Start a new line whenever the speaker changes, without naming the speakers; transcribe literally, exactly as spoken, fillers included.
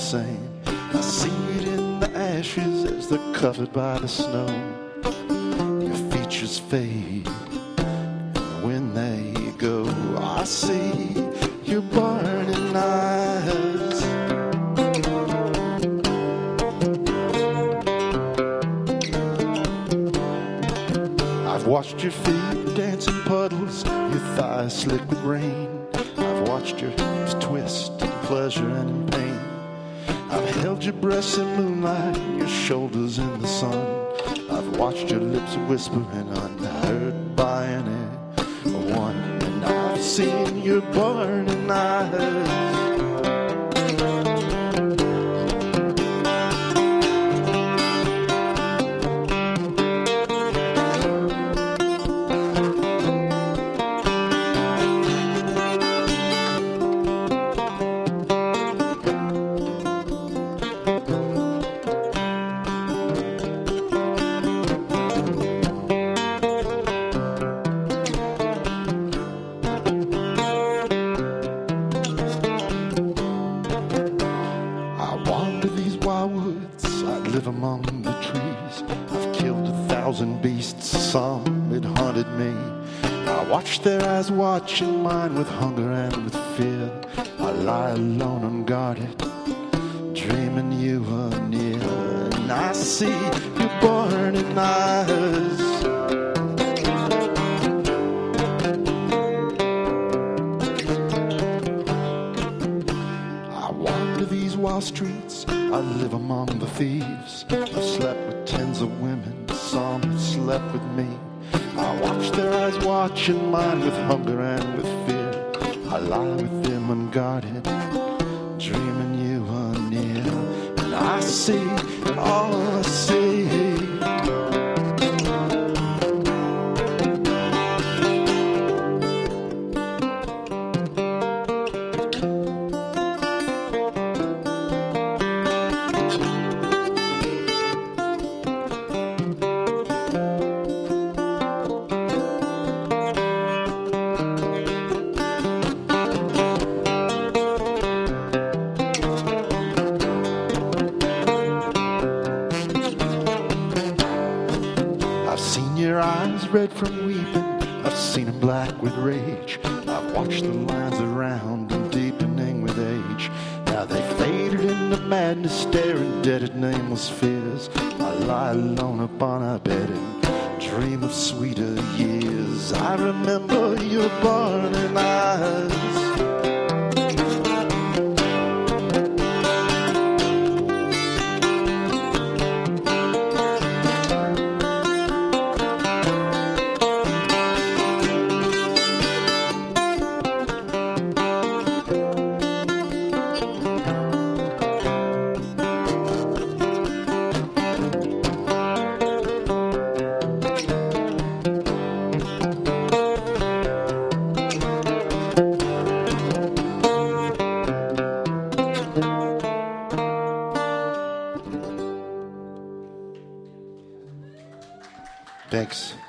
same. I see it in the ashes as they're covered by the snow. Your features fade, and when they go, I see your burning eyes. I've watched your feet dance in puddles, your thighs slick with rain. I've watched your hips twist in pleasure and in pain. I've held your breasts in moonlight, your shoulders in the sun. I've watched your lips whispering unheard by anyone, and I've seen your burning eyes. Live among the trees. I've killed a thousand beasts, some it hunted me. I watch their eyes watching mine with hunger and with fear. I lie alone unguarded, dreaming you are near, and I see your burning eyes. I wander these wild streets, I live among the thieves. I've slept with tens of women, some have slept with me. I watch their eyes watching mine with hunger and with fear. I lie with them unguarded, dreaming you are near, and I see all I see. I've seen your eyes red from weeping, I've seen them black with rage. I've watched the lines around them deepening with age. Now they faded into madness, staring dead at nameless fears. I lie alone upon our bed and dream of sweeter years. I remember your burning eyes. Thanks.